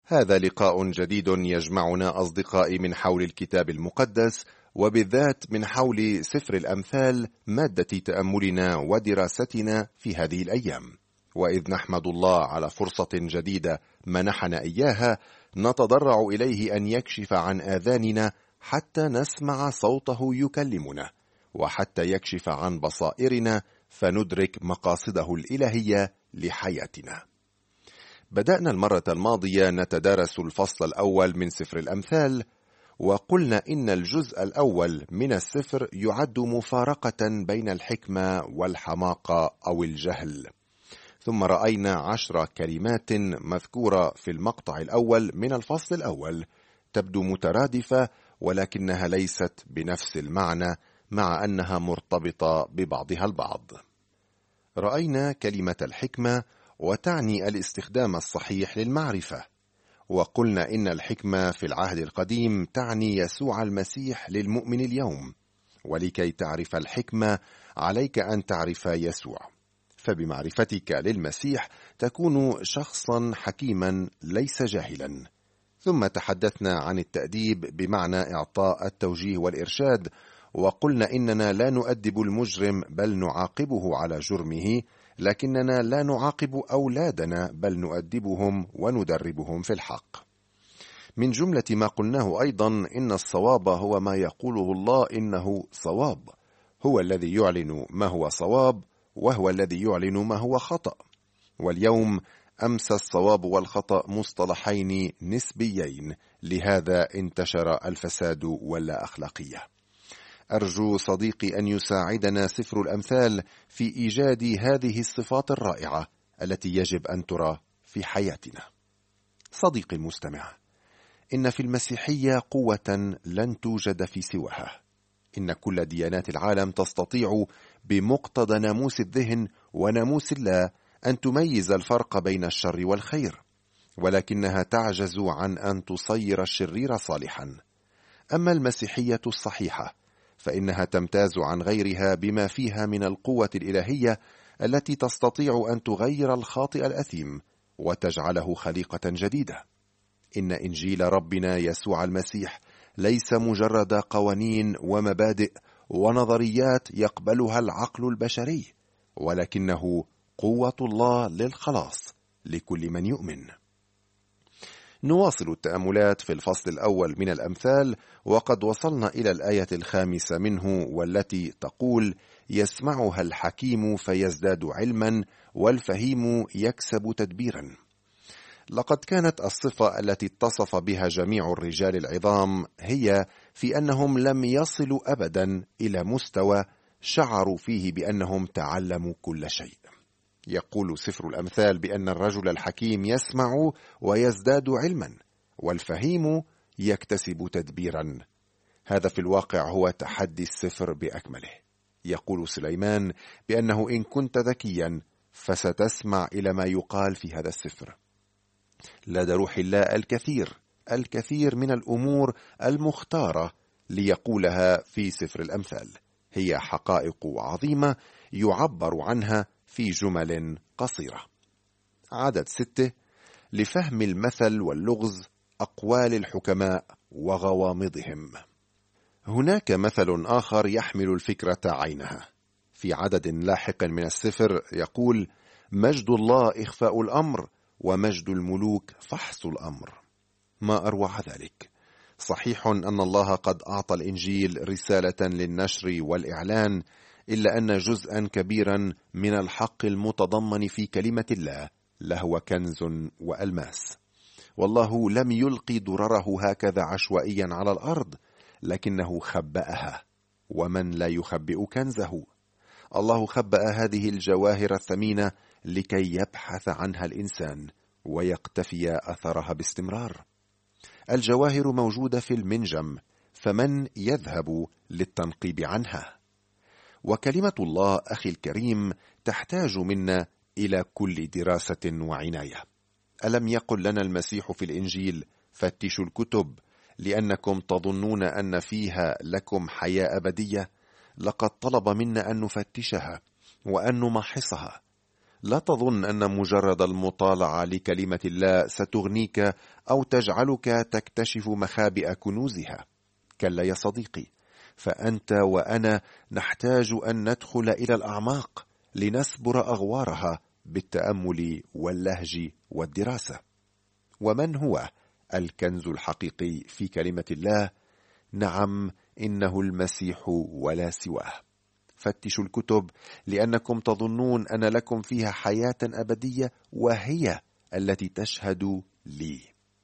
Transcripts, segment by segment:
هذا لقاء جديد يجمعنا أصدقائي من حول الكتاب المقدس، وبالذات من حول سفر الأمثال، مادة تأملنا ودراستنا في هذه الأيام. وإذ نحمد الله على فرصة جديدة منحنا إياها، نتضرع إليه أن يكشف عن آذاننا حتى نسمع صوته يكلمنا، وحتى يكشف عن بصائرنا فندرك مقاصده الإلهية لحياتنا. بدأنا المرة الماضية نتدارس الفصل الأول من سفر الأمثال، وقلنا إن الجزء الأول من السفر يعد مفارقة بين الحكمة والحماقة أو الجهل. ثم رأينا 10 كلمات مذكورة في المقطع الأول من الفصل الأول، تبدو مترادفة ولكنها ليست بنفس المعنى، مع أنها مرتبطة ببعضها البعض. رأينا كلمة الحكمة وتعني الاستخدام الصحيح للمعرفة، وقلنا إن الحكمة في العهد القديم تعني يسوع المسيح للمؤمن اليوم، ولكي تعرف الحكمة عليك أن تعرف يسوع، فبمعرفتك للمسيح تكون شخصا حكيما ليس جاهلا. ثم تحدثنا عن التأديب بمعنى إعطاء التوجيه والإرشاد، وقلنا إننا لا نؤدب المجرم بل نعاقبه على جرمه، لكننا لا نعاقب أولادنا بل نؤدبهم وندربهم في الحق. من جملة ما قلناه أيضا إن الصواب هو ما يقوله الله إنه صواب، هو الذي يعلن ما هو صواب، وهو الذي يعلن ما هو خطأ. واليوم أمس الصواب والخطأ مصطلحين نسبيين، لهذا انتشر الفساد واللا أخلاقية. أرجو صديقي أن يساعدنا سفر الأمثال في إيجاد هذه الصفات الرائعة التي يجب أن ترى في حياتنا. صديقي المستمع، إن في المسيحية قوة لن توجد في سواها. إن كل ديانات العالم تستطيع بمقتضى ناموس الذهن وناموس الله أن تميز الفرق بين الشر والخير، ولكنها تعجز عن أن تصير الشرير صالحا. أما المسيحية الصحيحة فإنها تمتاز عن غيرها بما فيها من القوة الإلهية التي تستطيع أن تغير الخاطئ الأثيم وتجعله خليقة جديدة. إن إنجيل ربنا يسوع المسيح ليس مجرد قوانين ومبادئ ونظريات يقبلها العقل البشري، ولكنه قوة الله للخلاص لكل من يؤمن. نواصل التأملات في الفصل الأول من الأمثال، وقد وصلنا إلى الآية 5 منه، والتي تقول: يسمعها الحكيم فيزداد علما، والفهيم يكسب تدبيرا. لقد كانت الصفة التي اتصف بها جميع الرجال العظام هي في أنهم لم يصلوا أبدا إلى مستوى شعروا فيه بأنهم تعلموا كل شيء. يقول سفر الأمثال بأن الرجل الحكيم يسمع ويزداد علما، والفهيم يكتسب تدبيرا. هذا في الواقع هو تحدي السفر بأكمله. يقول سليمان بأنه إن كنت ذكيا فستسمع إلى ما يقال في هذا السفر. لدى روح الله الكثير من الأمور المختارة ليقولها في سفر الأمثال، هي حقائق عظيمة يعبر عنها في جمل قصيرة. عدد 6: لفهم المثل واللغز أقوال الحكماء وغوامضهم. هناك مثل آخر يحمل الفكرة عينها. في عدد لاحق من السفر يقول: مجد الله إخفاء الأمر، ومجد الملوك فحص الأمر. ما أروع ذلك! صحيح أن الله قد أعطى الإنجيل رسالة للنشر والإعلان، إلا أن جزءا كبيرا من الحق المتضمن في كلمة الله لهو كنز وألماس. والله لم يلقي درره هكذا عشوائيا على الأرض، لكنه خبأها، ومن لا يخبئ كنزه؟ الله خبأ هذه الجواهر الثمينة لكي يبحث عنها الإنسان ويقتفي أثرها باستمرار. الجواهر موجودة في المنجم، فمن يذهب للتنقيب عنها؟ وكلمة الله أخي الكريم تحتاج منا إلى كل دراسة وعناية. ألم يقل لنا المسيح في الإنجيل: فتشوا الكتب لأنكم تظنون أن فيها لكم حياة أبدية؟ لقد طلب منا أن نفتشها وأن نمحصها. لا تظن أن مجرد المطالعة لكلمة الله ستغنيك أو تجعلك تكتشف مخابئ كنوزها. كلا يا صديقي، فأنت وأنا نحتاج أن ندخل إلى الأعماق لنسبر أغوارها بالتأمل واللهج والدراسة. ومن هو الكنز الحقيقي في كلمة الله؟ نعم، إنه المسيح ولا سواه. فتشوا الكتب لأنكم تظنون أن لكم فيها حياة أبدية، وهي التي تشهد لي.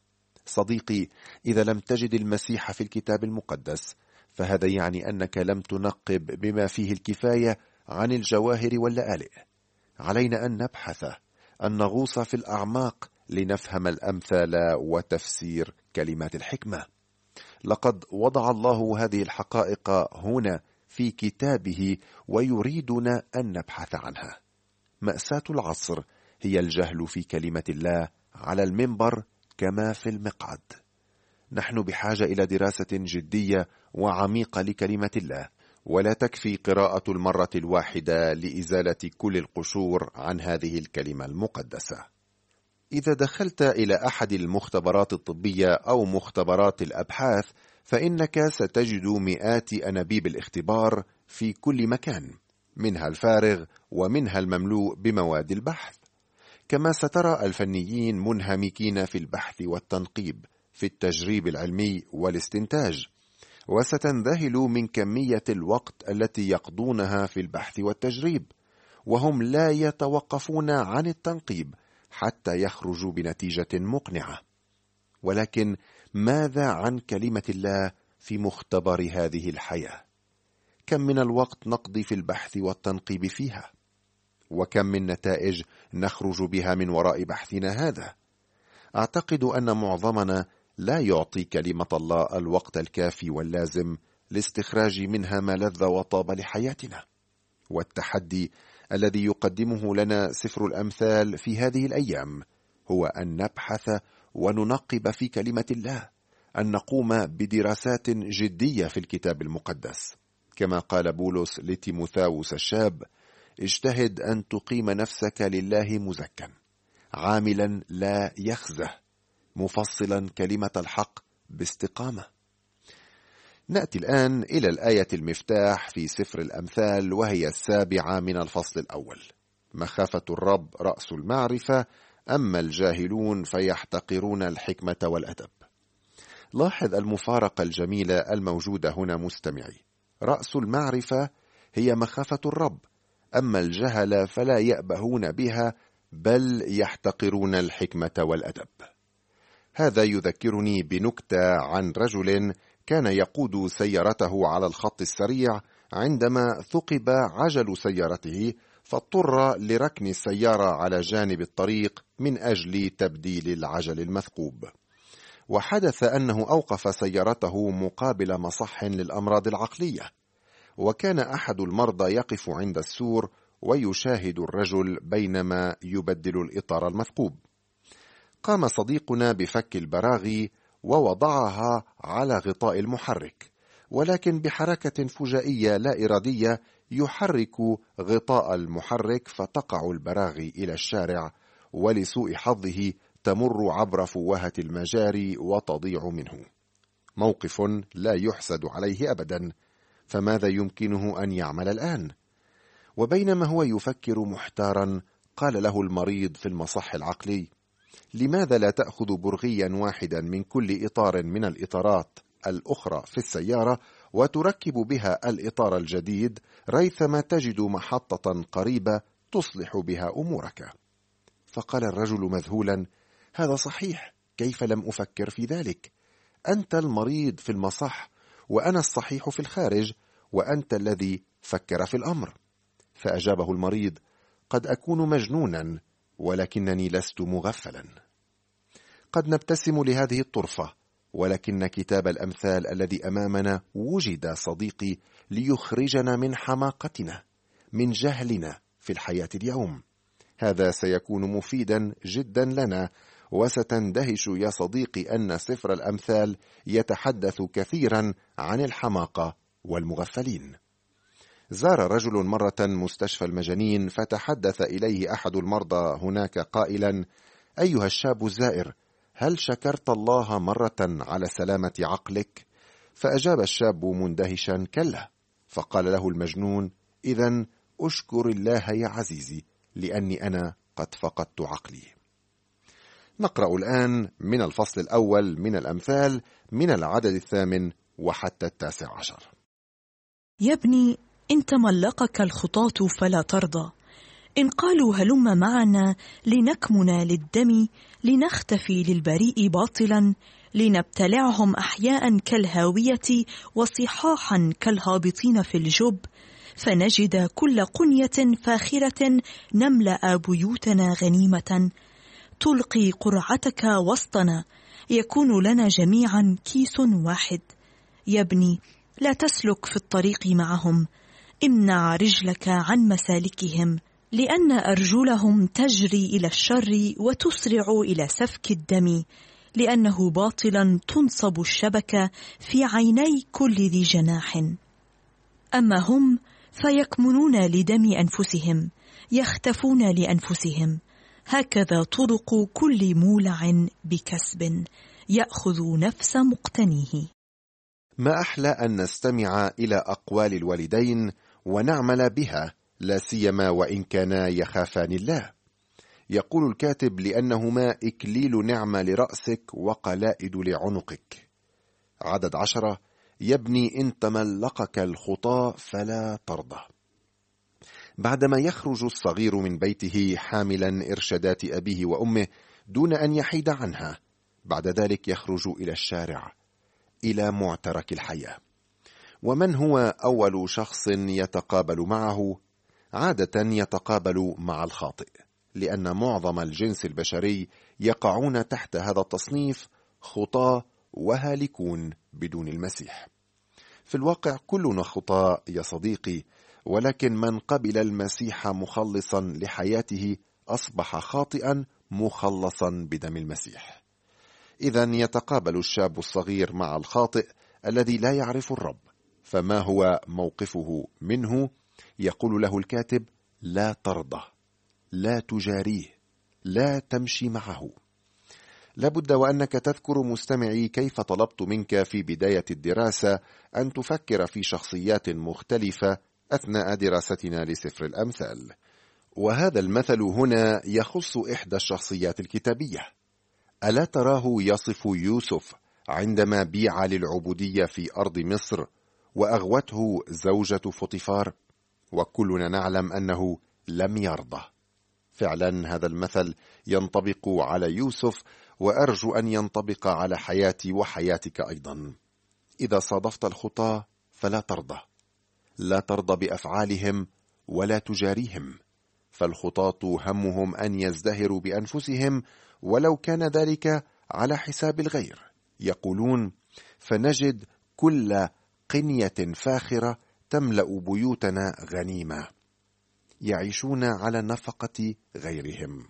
صديقي، إذا لم تجد المسيح في الكتاب المقدس فهذا يعني أنك لم تنقب بما فيه الكفاية عن الجواهر واللآلئ. علينا أن نبحث، أن نغوص في الأعماق لنفهم الأمثال وتفسير كلمات الحكمة. لقد وضع الله هذه الحقائق هنا في كتابه ويريدنا أن نبحث عنها. مأساة العصر هي الجهل في كلمة الله على المنبر كما في المقعد. نحن بحاجة إلى دراسة جدية وعميقة لكلمة الله، ولا تكفي قراءة المرة الواحدة لإزالة كل القشور عن هذه الكلمة المقدسة. إذا دخلت إلى أحد المختبرات الطبية أو مختبرات الأبحاث فإنك ستجد مئات أنابيب الاختبار في كل مكان، منها الفارغ ومنها المملوء بمواد البحث. كما سترى الفنيين منهمكين في البحث والتنقيب، في التجريب العلمي والاستنتاج، وستنذهل من كمية الوقت التي يقضونها في البحث والتجريب، وهم لا يتوقفون عن التنقيب حتى يخرجوا بنتيجة مقنعة. ولكن ماذا عن كلمة الله في مختبر هذه الحياة؟ كم من الوقت نقضي في البحث والتنقيب فيها؟ وكم من نتائج نخرج بها من وراء بحثنا هذا؟ أعتقد أن معظمنا لا يعطي كلمة الله الوقت الكافي واللازم لاستخراج منها ما لذ وطاب لحياتنا. والتحدي الذي يقدمه لنا سفر الأمثال في هذه الأيام هو أن نبحث وننقب في كلمة الله، أن نقوم بدراسات جدية في الكتاب المقدس. كما قال بولس لتيموثاوس الشاب: اجتهد أن تقيم نفسك لله مزكا، عاملا لا يخزه، مفصلا كلمة الحق باستقامة. نأتي الآن إلى الآية المفتاح في سفر الأمثال، وهي 7 من الفصل الأول: مخافة الرب رأس المعرفة، أما الجاهلون فيحتقرون الحكمة والأدب. لاحظ المفارقة الجميلة الموجودة هنا مستمعي. رأس المعرفة هي مخافة الرب، أما الجهل فلا يأبهون بها بل يحتقرون الحكمة والأدب. هذا يذكرني بنكتة عن رجل كان يقود سيارته على الخط السريع عندما ثقب عجل سيارته، فاضطر لركن السيارة على جانب الطريق من أجل تبديل العجل المثقوب. وحدث أنه أوقف سيارته مقابل مصح للأمراض العقلية، وكان أحد المرضى يقف عند السور ويشاهد الرجل بينما يبدل الإطار المثقوب. قام صديقنا بفك البراغي ووضعها على غطاء المحرك، ولكن بحركة فجائية لا إرادية يحرك غطاء المحرك فتقع البراغي إلى الشارع، ولسوء حظه تمر عبر فوهة المجاري وتضيع منه. موقف لا يحسد عليه أبدا، فماذا يمكنه أن يعمل الآن؟ وبينما هو يفكر محتارا قال له المريض في المصح العقلي: لماذا لا تأخذ برغيا واحدا من كل إطار من الإطارات الأخرى في السيارة وتركب بها الإطار الجديد ريثما تجد محطة قريبة تصلح بها أمورك؟ فقال الرجل مذهولا: هذا صحيح، كيف لم أفكر في ذلك؟ أنت المريض في المصح وأنا الصحيح في الخارج، وأنت الذي فكر في الأمر. فأجابه المريض: قد أكون مجنونا، ولكنني لست مغفلا. قد نبتسم لهذه الطرفة، ولكن كتاب الأمثال الذي أمامنا وجد صديقي ليخرجنا من حماقتنا، من جهلنا في الحياة اليوم. هذا سيكون مفيدا جدا لنا، وستندهش يا صديقي أن سفر الأمثال يتحدث كثيرا عن الحماقة والمغفلين. زار رجل مرة مستشفى المجانين، فتحدث إليه أحد المرضى هناك قائلا: أيها الشاب الزائر، هل شكرت الله مرة على سلامة عقلك؟ فأجاب الشاب مندهشا: كلا. فقال له المجنون: إذن أشكر الله يا عزيزي، لأني أنا قد فقدت عقلي. نقرأ الآن من الفصل الأول من الأمثال من العدد 8 وحتى 19. يا ابني، إن تملقك الخطاة فلا ترضى، إن قالوا هلم معنا لنكمن للدم، لنختفي للبريء باطلا، لنبتلعهم أحياء كالهاوية وصحاحا كالهابطين في الجب، فنجد كل قنية فاخرة نملأ بيوتنا غنيمة، تلقي قرعتك وسطنا، يكون لنا جميعا كيس واحد. يا ابني، لا تسلك في الطريق معهم، امنع رجلك عن مسالكهم، لأن أرجلهم تجري إلى الشر وتسرع إلى سفك الدم، لأنه باطلا تنصب الشبكة في عيني كل ذي جناح. أما هم فيكمنون لدم أنفسهم، يختفون لأنفسهم، هكذا طرق كل مولع بكسب، يأخذ نفس مقتنيه. ما أحلى أن نستمع إلى أقوال الوالدين ونعمل بها، لا سيما وإن كانا يخافان الله. يقول الكاتب: لأنهما إكليل نعمة لرأسك وقلائد لعنقك. عدد 10: يا ابني، إن تملقك الخطى فلا ترضى. بعدما يخرج الصغير من بيته حاملا إرشادات أبيه وأمه دون أن يحيد عنها، بعد ذلك يخرج إلى الشارع، إلى معترك الحياة. ومن هو أول شخص يتقابل معه؟ عادة يتقابل مع الخاطئ، لأن معظم الجنس البشري يقعون تحت هذا التصنيف: خطاة وهالكون بدون المسيح. في الواقع كلنا خطاة يا صديقي، ولكن من قبل المسيح مخلصا لحياته أصبح خاطئا مخلصا بدم المسيح. إذن يتقابل الشاب الصغير مع الخاطئ الذي لا يعرف الرب، فما هو موقفه منه؟ يقول له الكاتب: لا ترضى، لا تجاريه، لا تمشي معه. لابد وأنك تذكر مستمعي كيف طلبت منك في بداية الدراسة أن تفكر في شخصيات مختلفة أثناء دراستنا لسفر الأمثال، وهذا المثل هنا يخص إحدى الشخصيات الكتابية. ألا تراه يصف يوسف عندما بيع للعبودية في أرض مصر وأغوته زوجة فطيفار؟ وكلنا نعلم أنه لم يرضى. فعلا هذا المثل ينطبق على يوسف، وأرجو أن ينطبق على حياتي وحياتك أيضا. إذا صادفت الخطاة فلا ترضى، لا ترضى بأفعالهم ولا تجاريهم، فالخطاة همهم أن يزدهروا بأنفسهم ولو كان ذلك على حساب الغير. يقولون: فنجد كل قنية فاخرة تملأ بيوتنا غنيمة. يعيشون على نفقة غيرهم.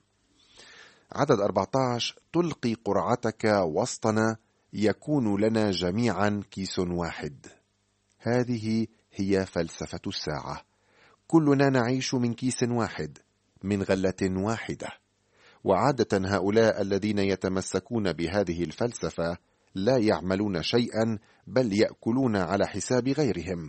عدد 14: تلقي قرعتك وسطنا، يكون لنا جميعا كيس واحد. هذه هي فلسفة الساعة، كلنا نعيش من كيس واحد، من غلة واحدة. وعادة هؤلاء الذين يتمسكون بهذه الفلسفة لا يعملون شيئا، بل يأكلون على حساب غيرهم.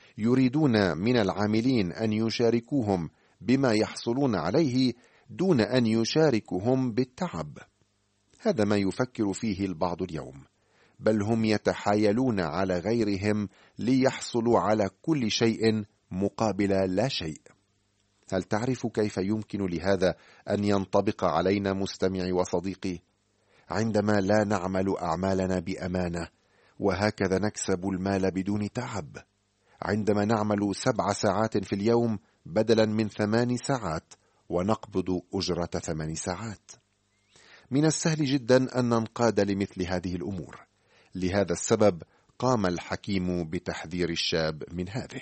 يريدون من العاملين أن يشاركوهم بما يحصلون عليه دون أن يشاركهم بالتعب. هذا ما يفكر فيه البعض اليوم، بل هم يتحايلون على غيرهم ليحصلوا على كل شيء مقابل لا شيء. هل تعرف كيف يمكن لهذا أن ينطبق علينا مستمعي وصديقي؟ عندما لا نعمل أعمالنا بأمانة، وهكذا نكسب المال بدون تعب. عندما نعمل 7 ساعات في اليوم بدلا من 8 ساعات، ونقبض أجرة 8 ساعات. من السهل جدا أن ننقاد لمثل هذه الأمور. لهذا السبب قام الحكيم بتحذير الشاب من هذه.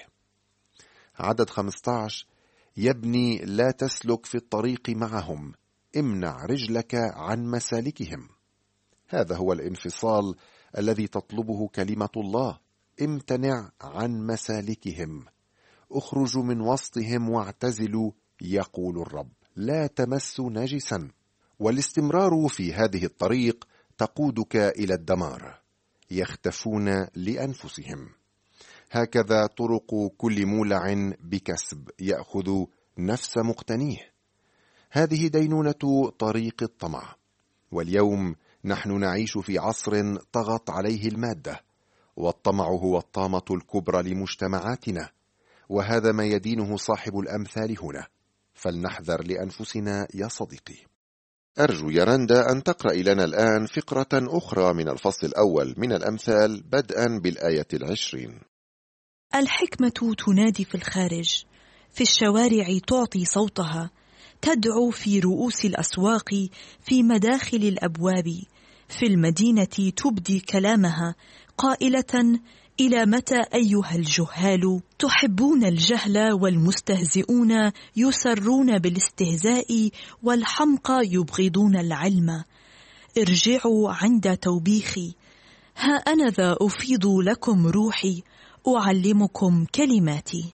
عدد 15: يا ابني، لا تسلك في الطريق معهم، امنع رجلك عن مسالكهم. هذا هو الانفصال الذي تطلبه كلمة الله. امتنع عن مسالكهم. اخرجوا من وسطهم واعتزلوا، يقول الرب، لا تمسوا نجسا. والاستمرار في هذه الطريق تقودك إلى الدمار. يختفون لأنفسهم. هكذا طرق كل مولع بكسب يأخذ نفس مقتنيه. هذه دينونة طريق الطمع. واليوم نحن نعيش في عصر طغت عليه المادة، والطمع هو الطامة الكبرى لمجتمعاتنا، وهذا ما يدينه صاحب الأمثال هنا. فلنحذر لأنفسنا يا صديقي. أرجو يا رندا أن تقرأ لنا الآن فقرة أخرى من الفصل الأول من الأمثال بدءا بالآية 20. الحكمة تنادي في الخارج، في الشوارع تعطي صوتها، تدعو في رؤوس الأسواق، في مداخل الأبواب، في المدينة تبدي كلامها قائلة: إلى متى أيها الجهال تحبون الجهل، والمستهزئون يسرون بالاستهزاء، والحمقى يبغضون العلم. ارجعوا عند توبيخي، ها أنا ذا أفيض لكم روحي، أعلمكم كلماتي.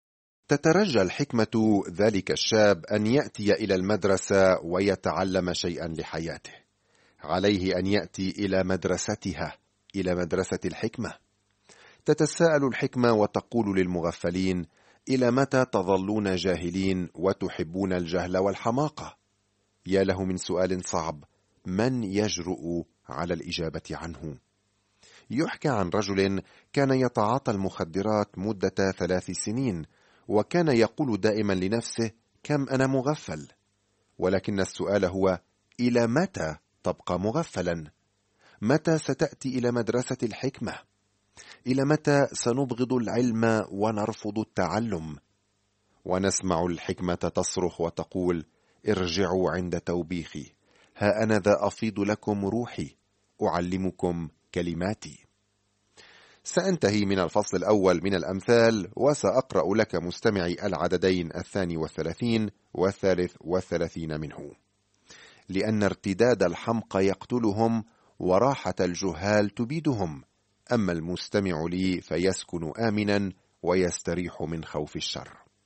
تترجى الحكمة ذلك الشاب أن يأتي إلى المدرسة ويتعلم شيئا لحياته. عليه أن يأتي إلى مدرستها، إلى مدرسة الحكمة. تتساءل الحكمة وتقول للمغفلين: إلى متى تظلون جاهلين وتحبون الجهل والحماقة؟ يا له من سؤال صعب، من يجرؤ على الإجابة عنه؟ يحكى عن رجل كان يتعاطى المخدرات مدة 3 سنين، وكان يقول دائما لنفسه: كم أنا مغفل؟ ولكن السؤال هو: إلى متى تبقى مغفلا؟ متى ستأتي إلى مدرسة الحكمة؟ إلى متى سنبغض العلم ونرفض التعلم؟ ونسمع الحكمة تصرخ وتقول: ارجعوا عند توبيخي، ها أنا ذا أفيض لكم روحي، أعلمكم كلماتي. سأنتهي من الفصل الأول من الأمثال، وسأقرأ لك مستمعي العددين 32 و33 منه. لأن ارتداد الحمقى يقتلهم، وراحة الجهال تبيدهم، أما المستمع لي فيسكن آمنا ويستريح من خوف الشر.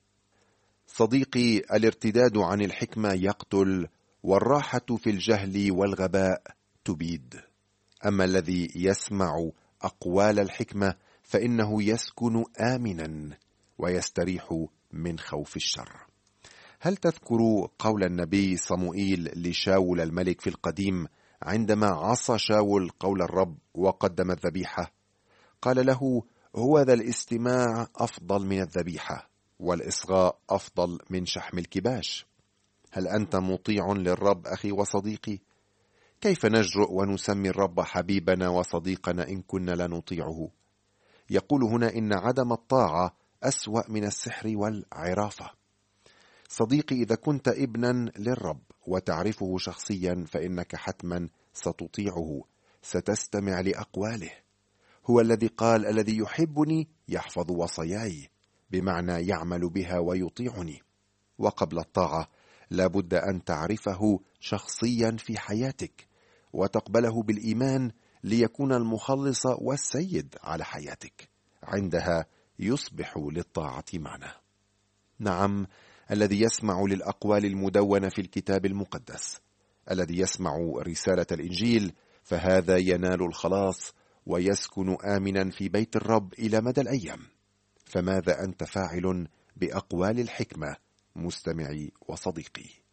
صديقي، الارتداد عن الحكمة يقتل، والراحة في الجهل والغباء تبيد. أما الذي يسمع أقوال الحكمة فإنه يسكن آمنا ويستريح من خوف الشر. هل تذكر قول النبي صموئيل لشاول الملك في القديم عندما عصى شاول قول الرب وقدم الذبيحة؟ قال له: هو ذا الاستماع أفضل من الذبيحة، والإصغاء أفضل من شحم الكباش. هل أنت مطيع للرب أخي وصديقي؟ كيف نجرؤ ونسمي الرب حبيبنا وصديقنا إن كنا لا نطيعه؟ يقول هنا إن عدم الطاعة أسوأ من السحر والعرافة. صديقي، إذا كنت ابنا للرب وتعرفه شخصيا فإنك حتما ستطيعه، ستستمع لأقواله. هو الذي قال: الذي يحبني يحفظ وصاياي، بمعنى يعمل بها ويطيعني. وقبل الطاعة لابد أن تعرفه شخصيا في حياتك وتقبله بالإيمان ليكون المخلص والسيد على حياتك. عندها يصبح للطاعة معنى. نعم، الذي يسمع للأقوال المدونة في الكتاب المقدس، الذي يسمع رسالة الإنجيل، فهذا ينال الخلاص ويسكن آمنا في بيت الرب إلى مدى الأيام. فماذا أنت فاعل بأقوال الحكمة مستمعي وصديقي؟